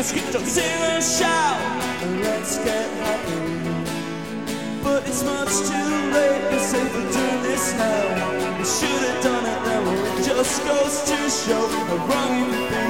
Let's get to sing and shout, and let's get happy. But it's much too late, it's safer doing this now. We should have done it then, well, it just goes to show how wrong you can be.